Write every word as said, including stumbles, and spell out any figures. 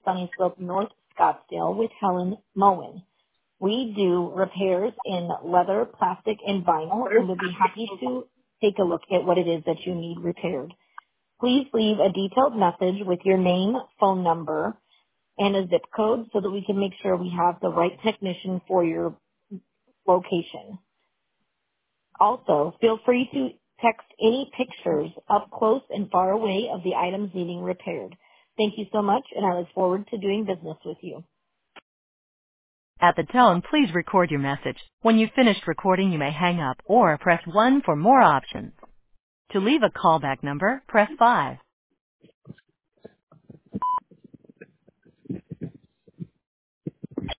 Sunny Slope North Scottsdale with Helen Moen. We do repairs in leather, plastic, and vinyl, and would be happy to take a look at what it is that you need repaired. Please leave a detailed message with your name, phone number, and a zip code so that we can make sure we have the right technician for your location. Also, feel free to text any pictures up close and far away of the items needing repaired. Thank you so much, and I look forward to doing business with you. At the tone, please record your message. When you've finished recording, you may hang up or press one for more options. To leave a callback number, press five.